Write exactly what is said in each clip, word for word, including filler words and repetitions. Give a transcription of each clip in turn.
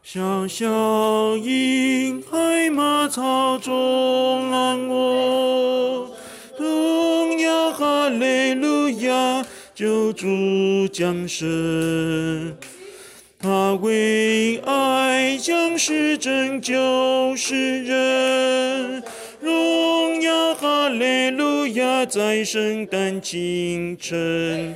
小小婴孩马槽中安卧，荣耀哈利路亚，救主降生。他为爱将世拯救世人，荣耀哈利路亚，在圣诞清晨。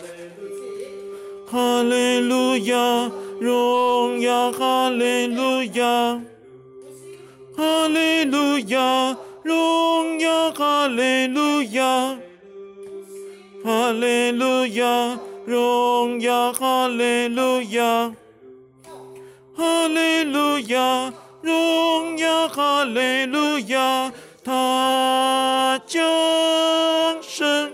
哈利路亚，荣耀哈利路亚，哈利路亚，荣耀哈利路亚，哈利路亚，荣耀哈利路亚，哈利路亚，荣耀哈利路亚，他降生。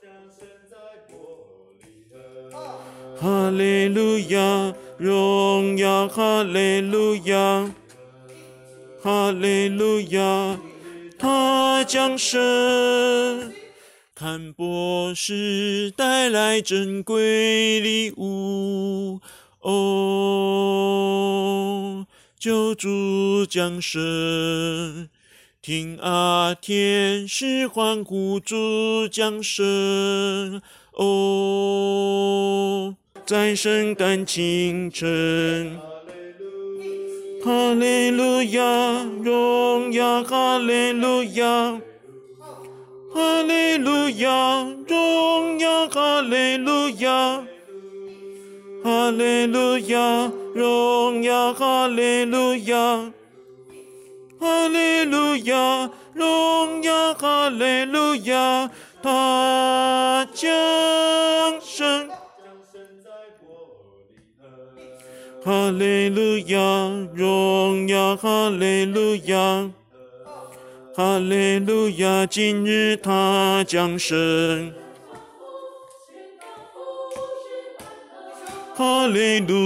哈利路亚，荣耀哈利路亚，哈利路亚，他降生。看博士带来珍贵礼物，哦，救主降生。听啊，天使欢呼主降生，哦，在圣诞清晨。哈利路亚，荣耀哈利路亚，哈利路亚，荣耀哈利路亚，哈利路亚，荣耀哈利路亚，哈利路亚，荣耀哈利路亚，他降生。哈利路亚，荣耀哈利路亚，哈利路亚，今日他降生。哈利路，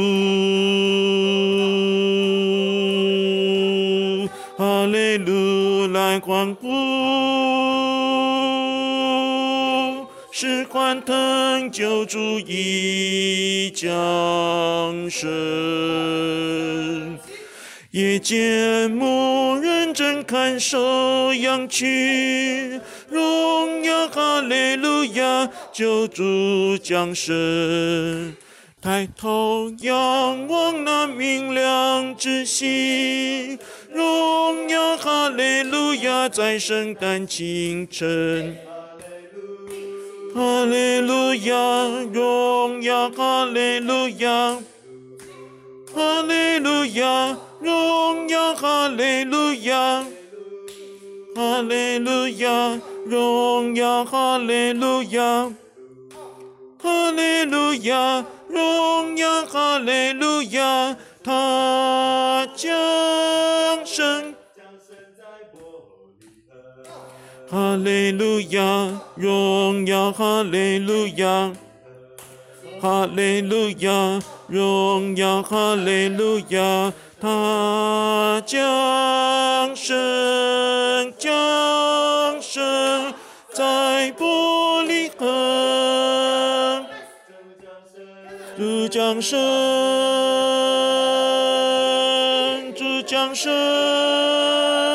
哈利路，来欢呼，是欢腾救主已降生。夜间牧人正看守羊群，荣耀哈利路亚，救主降生。抬头仰望那明亮之星，荣耀哈利路亚，在圣诞清晨。哈利路亚，荣耀哈利路亚，哈利路亚，荣耀哈利路亚，哈利路亚，荣耀哈利路亚，哈利路亚，荣耀哈利路亚，他降生。哈利路亚，荣耀哈利路亚，哈利路亚，荣耀哈利路亚，他降生，降生在伯利恒。主降生，主降生。